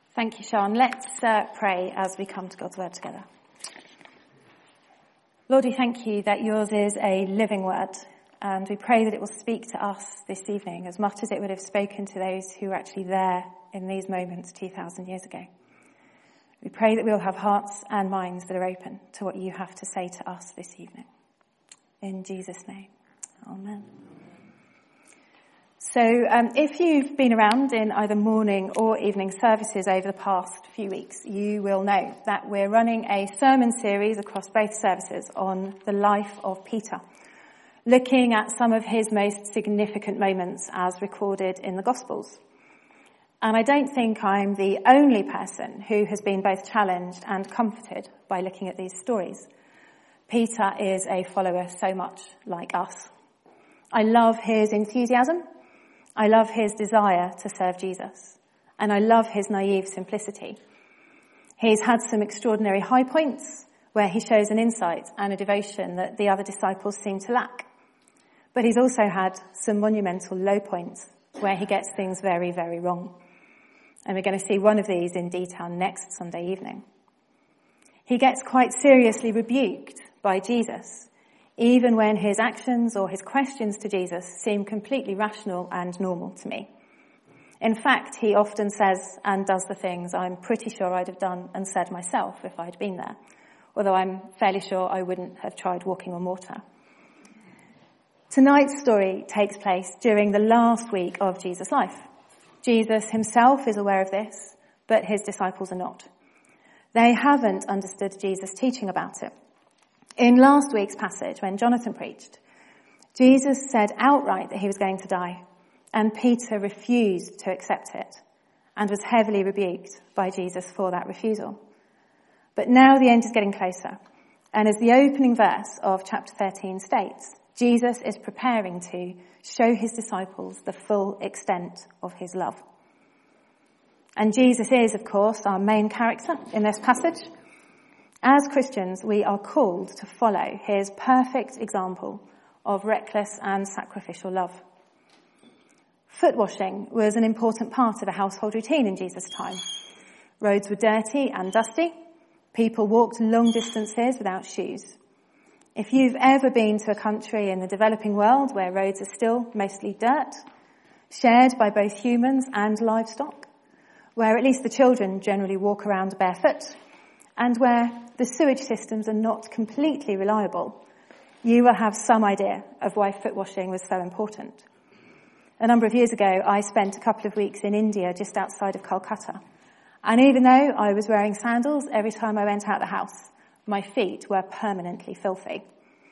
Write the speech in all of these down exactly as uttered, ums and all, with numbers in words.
Thank you, Sean. Let's uh, pray as we come to God's word together. Lord, we thank you that yours is a living word, and we pray that it will speak to us this evening as much as it would have spoken to those who were actually there in these moments two thousand years ago. We pray that we will have hearts and minds that are open to what you have to say to us this evening. In Jesus' name, amen. So um, if you've been around in either morning or evening services over the past few weeks, you will know that we're running a sermon series across both services on the life of Peter, looking at some of his most significant moments as recorded in the Gospels. And I don't think I'm the only person who has been both challenged and comforted by looking at these stories. Peter is a follower so much like us. I love his enthusiasm. I love his desire to serve Jesus, and I love his naive simplicity. He's had some extraordinary high points where he shows an insight and a devotion that the other disciples seem to lack. But he's also had some monumental low points where he gets things very, very wrong. And we're going to see one of these in detail next Sunday evening. He gets quite seriously rebuked by Jesus, even when his actions or his questions to Jesus seem completely rational and normal to me. In fact, he often says and does the things I'm pretty sure I'd have done and said myself if I'd been there, although I'm fairly sure I wouldn't have tried walking on water. Tonight's story takes place during the last week of Jesus' life. Jesus himself is aware of this, but his disciples are not. They haven't understood Jesus' teaching about it. In last week's passage, when Jonathan preached, Jesus said outright that he was going to die, and Peter refused to accept it and was heavily rebuked by Jesus for that refusal. But now the end is getting closer, and as the opening verse of chapter thirteen states, Jesus is preparing to show his disciples the full extent of his love. And Jesus is, of course, our main character in this passage. As Christians, we are called to follow his perfect example of reckless and sacrificial love. Foot washing was an important part of a household routine in Jesus' time. Roads were dirty and dusty. People walked long distances without shoes. If you've ever been to a country in the developing world where roads are still mostly dirt, shared by both humans and livestock, where at least the children generally walk around barefoot, and where the sewage systems are not completely reliable, you will have some idea of why foot washing was so important. A number of years ago, I spent a couple of weeks in India just outside of Calcutta. And even though I was wearing sandals every time I went out the house, my feet were permanently filthy.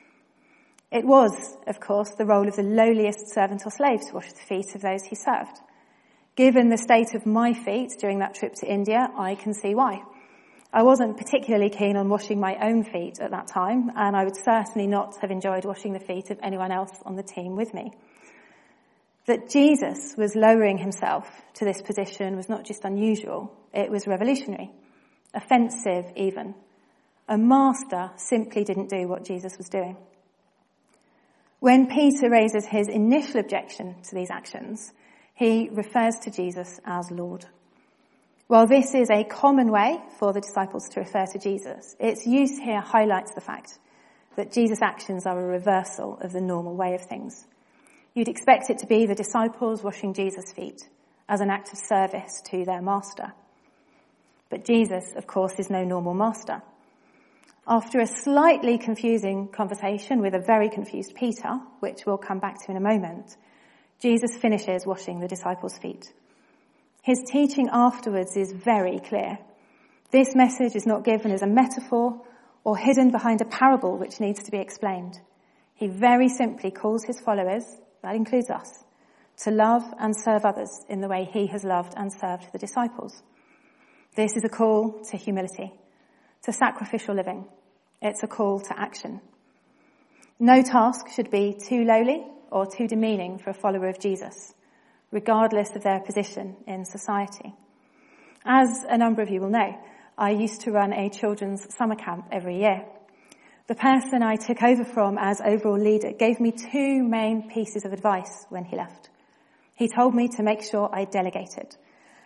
It was, of course, the role of the lowliest servant or slave to wash the feet of those he served. Given the state of my feet during that trip to India, I can see why. I wasn't particularly keen on washing my own feet at that time, and I would certainly not have enjoyed washing the feet of anyone else on the team with me. That Jesus was lowering himself to this position was not just unusual, it was revolutionary, offensive even. A master simply didn't do what Jesus was doing. When Peter raises his initial objection to these actions, he refers to Jesus as Lord. While this is a common way for the disciples to refer to Jesus, its use here highlights the fact that Jesus' actions are a reversal of the normal way of things. You'd expect it to be the disciples washing Jesus' feet as an act of service to their master. But Jesus, of course, is no normal master. After a slightly confusing conversation with a very confused Peter, which we'll come back to in a moment, Jesus finishes washing the disciples' feet. His teaching afterwards is very clear. This message is not given as a metaphor or hidden behind a parable which needs to be explained. He very simply calls his followers, that includes us, to love and serve others in the way he has loved and served the disciples. This is a call to humility, to sacrificial living. It's a call to action. No task should be too lowly or too demeaning for a follower of Jesus, regardless of their position in society. As a number of you will know, I used to run a children's summer camp every year. The person I took over from as overall leader gave me two main pieces of advice when he left. He told me to make sure I delegated,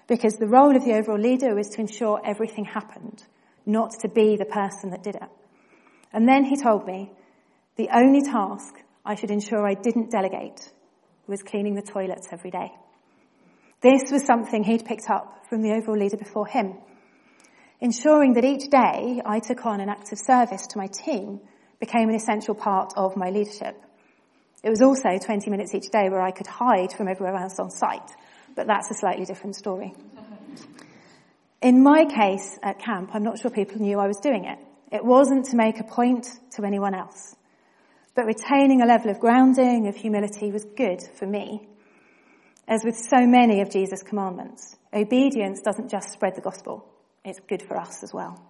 because the role of the overall leader was to ensure everything happened, not to be the person that did it. And then he told me the only task I should ensure I didn't delegate was cleaning the toilets every day. This was something he'd picked up from the overall leader before him. Ensuring that each day I took on an act of service to my team became an essential part of my leadership. It was also twenty minutes each day where I could hide from everyone else on site, but that's a slightly different story. In my case at camp, I'm not sure people knew I was doing it. It wasn't to make a point to anyone else, but retaining a level of grounding, of humility was good for me. As with so many of Jesus' commandments, obedience doesn't just spread the gospel, it's good for us as well.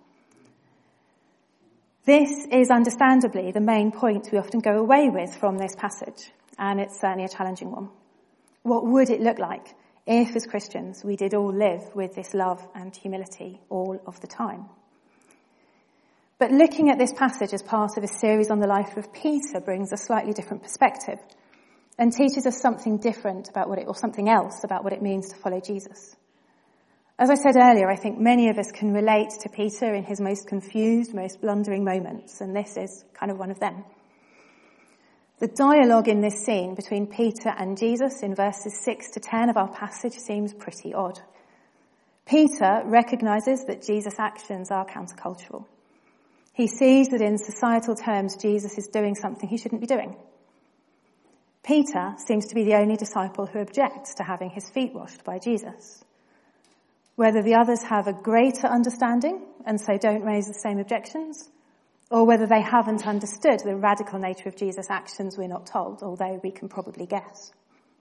This is understandably the main point we often go away with from this passage, and it's certainly a challenging one. What would it look like if, as Christians, we did all live with this love and humility all of the time? But looking at this passage as part of a series on the life of Peter brings a slightly different perspective and teaches us something different about what it, or something else about what it means to follow Jesus. As I said earlier, I think many of us can relate to Peter in his most confused, most blundering moments, and this is kind of one of them. The dialogue in this scene between Peter and Jesus in verses six to ten of our passage seems pretty odd. Peter recognises that Jesus' actions are countercultural. He sees that in societal terms, Jesus is doing something he shouldn't be doing. Peter seems to be the only disciple who objects to having his feet washed by Jesus. Whether the others have a greater understanding and so don't raise the same objections, or whether they haven't understood the radical nature of Jesus' actions, we're not told, although we can probably guess.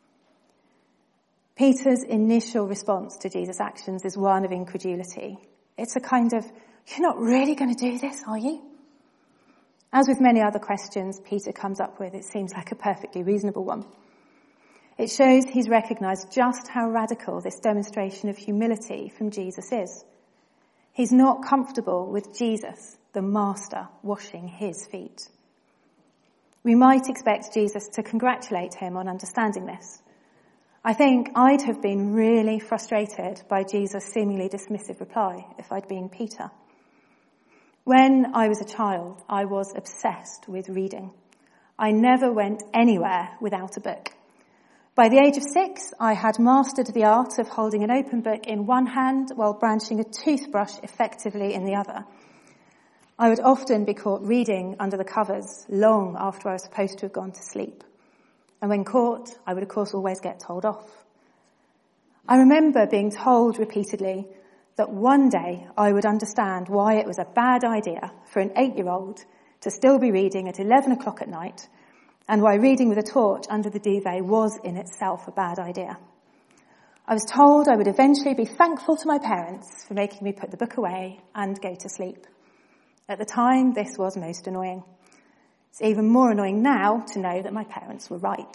Peter's initial response to Jesus' actions is one of incredulity. It's a kind of, you're not really going to do this, are you? As with many other questions Peter comes up with, it seems like a perfectly reasonable one. It shows he's recognised just how radical this demonstration of humility from Jesus is. He's not comfortable with Jesus, the master, washing his feet. We might expect Jesus to congratulate him on understanding this. I think I'd have been really frustrated by Jesus' seemingly dismissive reply if I'd been Peter. When I was a child, I was obsessed with reading. I never went anywhere without a book. By the age of six, I had mastered the art of holding an open book in one hand while brandishing a toothbrush effectively in the other. I would often be caught reading under the covers long after I was supposed to have gone to sleep. And when caught, I would of course always get told off. I remember being told repeatedly that one day I would understand why it was a bad idea for an eight-year-old to still be reading at eleven o'clock at night, and why reading with a torch under the duvet was in itself a bad idea. I was told I would eventually be thankful to my parents for making me put the book away and go to sleep. At the time, this was most annoying. It's even more annoying now to know that my parents were right.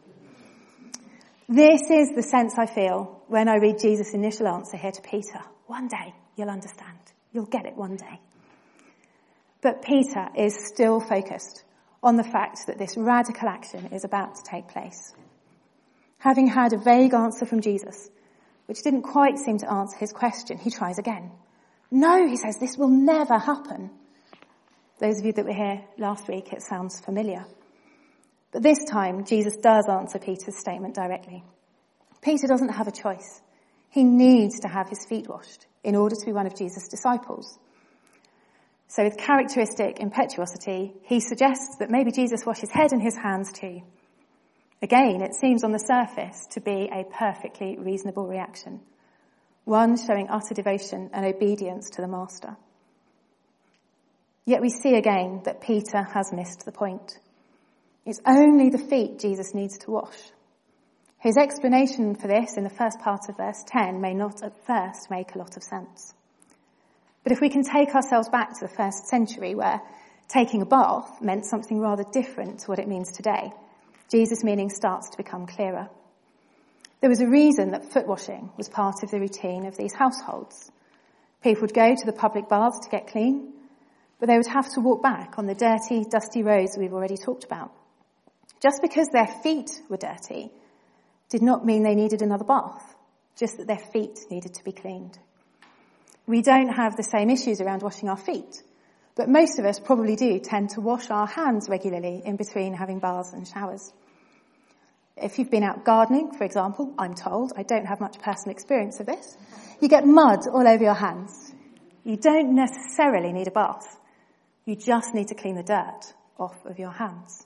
This is the sense I feel when I read Jesus' initial answer here to Peter. One day you'll understand. You'll get it one day. But Peter is still focused on the fact that this radical action is about to take place. Having had a vague answer from Jesus, which didn't quite seem to answer his question, he tries again. No, he says, this will never happen. Those of you that were here last week, it sounds familiar. But this time, Jesus does answer Peter's statement directly. Peter doesn't have a choice. He needs to have his feet washed in order to be one of Jesus' disciples. So with characteristic impetuosity, he suggests that maybe Jesus wash his head and his hands too. Again, it seems on the surface to be a perfectly reasonable reaction, one showing utter devotion and obedience to the master. Yet we see again that Peter has missed the point. It's only the feet Jesus needs to wash. His explanation for this in the first part of verse ten may not at first make a lot of sense. But if we can take ourselves back to the first century where taking a bath meant something rather different to what it means today, Jesus' meaning starts to become clearer. There was a reason that foot washing was part of the routine of these households. People would go to the public baths to get clean, but they would have to walk back on the dirty, dusty roads we've already talked about. Just because their feet were dirty did not mean they needed another bath. just that their feet needed to be cleaned. We don't have the same issues around washing our feet, but most of us probably do tend to wash our hands regularly in between having baths and showers. If you've been out gardening, for example, I'm told, I don't have much personal experience of this, you get mud all over your hands. You don't necessarily need a bath. You just need to clean the dirt off of your hands.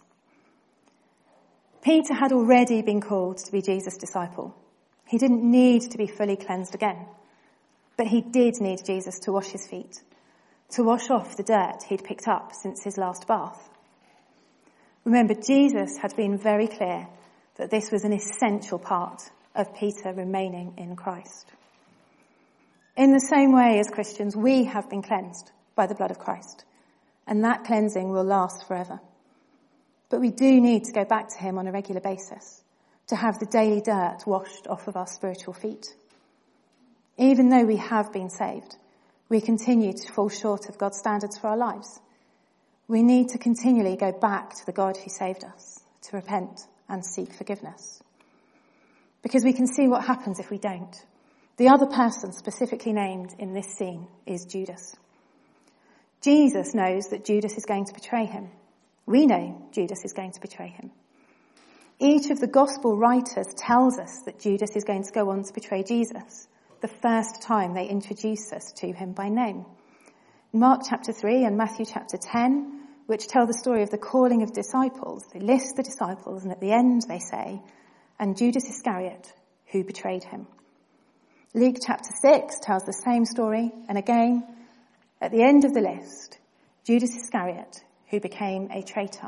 Peter had already been called to be Jesus' disciple. He didn't need to be fully cleansed again, but he did need Jesus to wash his feet, to wash off the dirt he'd picked up since his last bath. Remember, Jesus had been very clear that this was an essential part of Peter remaining in Christ. In the same way as Christians, we have been cleansed by the blood of Christ, and that cleansing will last forever. But we do need to go back to him on a regular basis, to have the daily dirt washed off of our spiritual feet. Even though we have been saved, we continue to fall short of God's standards for our lives. We need to continually go back to the God who saved us, to repent and seek forgiveness. Because we can see what happens if we don't. The other person specifically named in this scene is Judas. Jesus knows that Judas is going to betray him. We know Judas is going to betray him. Each of the gospel writers tells us that Judas is going to go on to betray Jesus the first time they introduce us to him by name. Mark chapter three and Matthew chapter ten, which tell the story of the calling of disciples, they list the disciples, and at the end they say, and Judas Iscariot, who betrayed him. Luke chapter six tells the same story, and again, at the end of the list, Judas Iscariot, who became a traitor.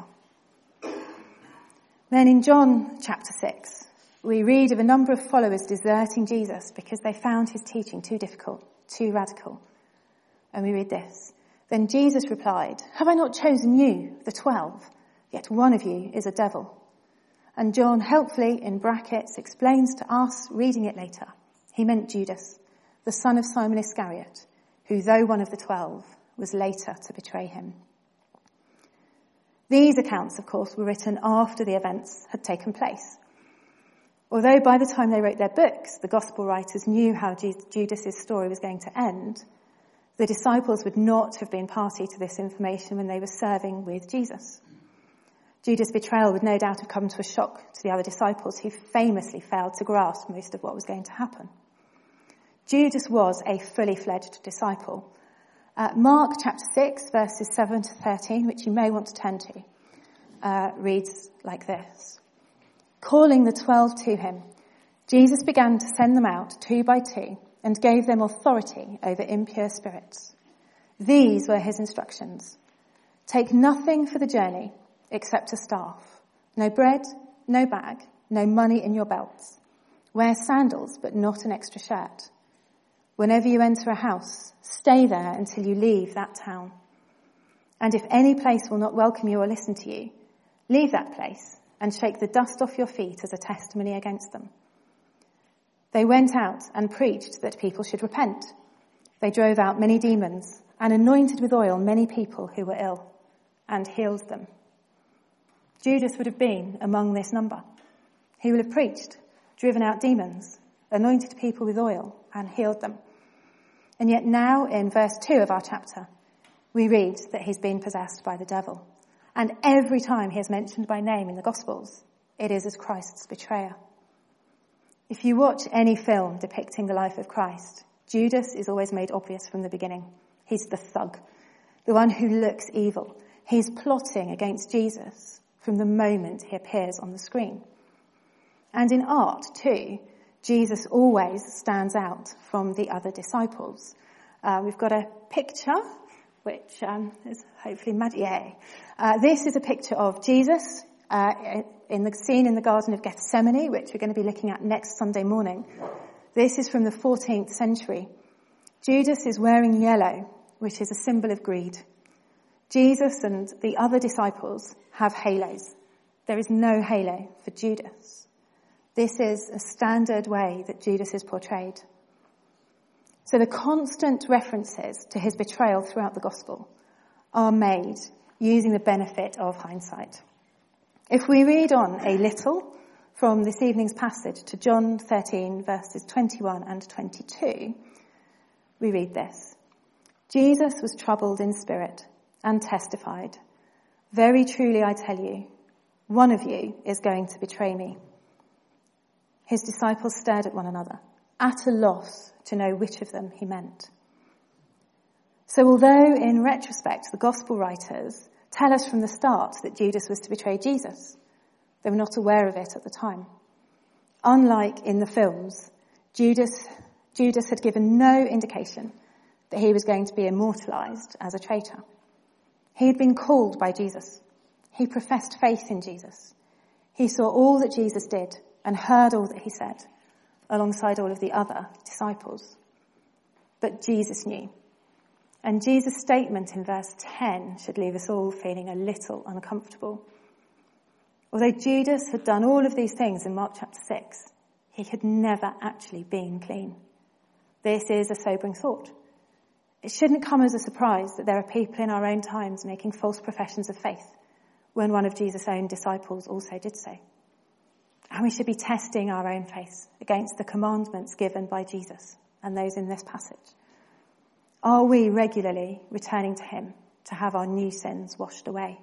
Then in John chapter six, we read of a number of followers deserting Jesus because they found his teaching too difficult, too radical. And we read this. Then Jesus replied, "Have I not chosen you, the twelve? Yet one of you is a devil." And John helpfully, in brackets, explains to us, reading it later, he meant Judas, the son of Simon Iscariot, who, though one of the twelve, was later to betray him. These accounts, of course, were written after the events had taken place. Although by the time they wrote their books, the gospel writers knew how Judas' story was going to end, the disciples would not have been party to this information when they were serving with Jesus. Judas' betrayal would no doubt have come to a shock to the other disciples, who famously failed to grasp most of what was going to happen. Judas was a fully fledged disciple. Uh, Mark chapter six, verses seven to thirteen, which you may want to turn to, uh, reads like this. Calling the twelve to him, Jesus began to send them out two by two and gave them authority over impure spirits. These were his instructions. Take nothing for the journey except a staff. No bread, no bag, no money in your belts. Wear sandals, but not an extra shirt. Whenever you enter a house, stay there until you leave that town. And if any place will not welcome you or listen to you, leave that place and shake the dust off your feet as a testimony against them. They went out and preached that people should repent. They drove out many demons and anointed with oil many people who were ill and healed them. Judas would have been among this number. He would have preached, driven out demons, anointed people with oil and healed them. And yet now in verse two of our chapter, we read that he's been possessed by the devil. And every time he is mentioned by name in the Gospels, it is as Christ's betrayer. If you watch any film depicting the life of Christ, Judas is always made obvious from the beginning. He's the thug, the one who looks evil. He's plotting against Jesus from the moment he appears on the screen. And in art, too, Jesus always stands out from the other disciples. Uh, we've got a picture, which um, is hopefully mad. Yeah. Uh, this is a picture of Jesus uh, in the scene in the Garden of Gethsemane, which we're going to be looking at next Sunday morning. This is from the fourteenth century. Judas is wearing yellow, which is a symbol of greed. Jesus and the other disciples have halos. There is no halo for Judas. This is a standard way that Judas is portrayed. So the constant references to his betrayal throughout the gospel are made using the benefit of hindsight. If we read on a little, from this evening's passage to John thirteen, verses twenty-one and twenty-two, we read this. Jesus was troubled in spirit and testified, "Very truly I tell you, one of you is going to betray me." His disciples stared at one another, at a loss to know which of them he meant. So although in retrospect the gospel writers tell us from the start that Judas was to betray Jesus, they were not aware of it at the time. Unlike in the films, Judas, Judas had given no indication that he was going to be immortalised as a traitor. He had been called by Jesus. He professed faith in Jesus. He saw all that Jesus did and heard all that he said, alongside all of the other disciples. But Jesus knew. And Jesus' statement in verse ten should leave us all feeling a little uncomfortable. Although Judas had done all of these things in Mark chapter six, he had never actually been clean. This is a sobering thought. It shouldn't come as a surprise that there are people in our own times making false professions of faith when one of Jesus' own disciples also did so. And we should be testing our own faith against the commandments given by Jesus and those in this passage. Are we regularly returning to him to have our new sins washed away?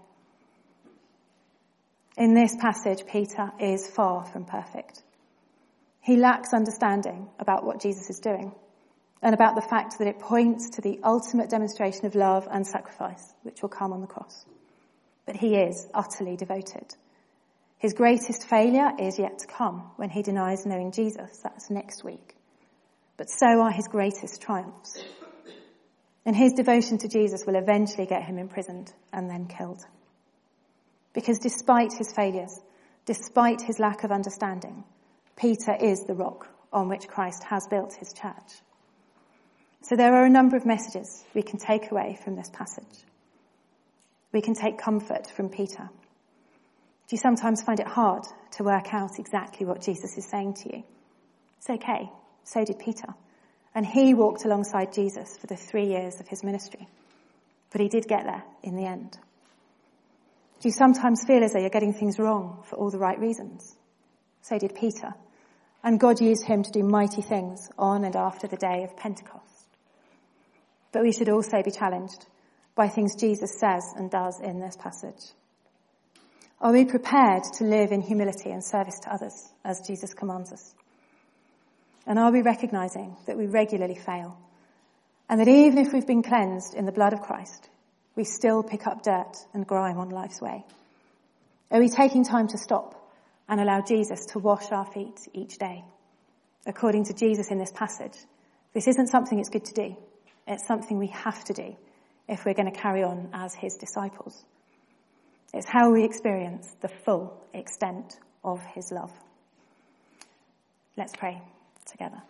In this passage, Peter is far from perfect. He lacks understanding about what Jesus is doing and about the fact that it points to the ultimate demonstration of love and sacrifice, which will come on the cross. But he is utterly devoted. His greatest failure is yet to come when he denies knowing Jesus. That's next week. But so are his greatest triumphs. And his devotion to Jesus will eventually get him imprisoned and then killed. Because despite his failures, despite his lack of understanding, Peter is the rock on which Christ has built his church. So there are a number of messages we can take away from this passage. We can take comfort from Peter. Do you sometimes find it hard to work out exactly what Jesus is saying to you? It's okay. So did Peter. And he walked alongside Jesus for the three years of his ministry. But he did get there in the end. Do you sometimes feel as though you're getting things wrong for all the right reasons? So did Peter. And God used him to do mighty things on and after the day of Pentecost. But we should also be challenged by things Jesus says and does in this passage. Are we prepared to live in humility and service to others as Jesus commands us? And are we recognizing that we regularly fail? And that even if we've been cleansed in the blood of Christ, we still pick up dirt and grime on life's way? Are we taking time to stop and allow Jesus to wash our feet each day? According to Jesus in this passage, this isn't something it's good to do. It's something we have to do if we're going to carry on as his disciples. It's how we experience the full extent of his love. Let's pray together.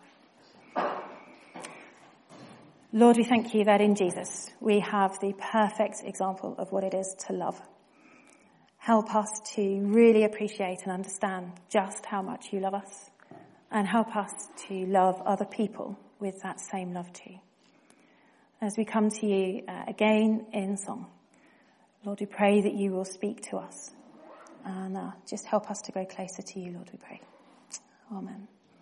Lord, we thank you that in Jesus we have the perfect example of what it is to love. Help us to really appreciate and understand just how much you love us, and help us to love other people with that same love too. As we come to you uh, again in song, Lord, we pray that you will speak to us and uh, just help us to grow closer to you, Lord, we pray. Amen.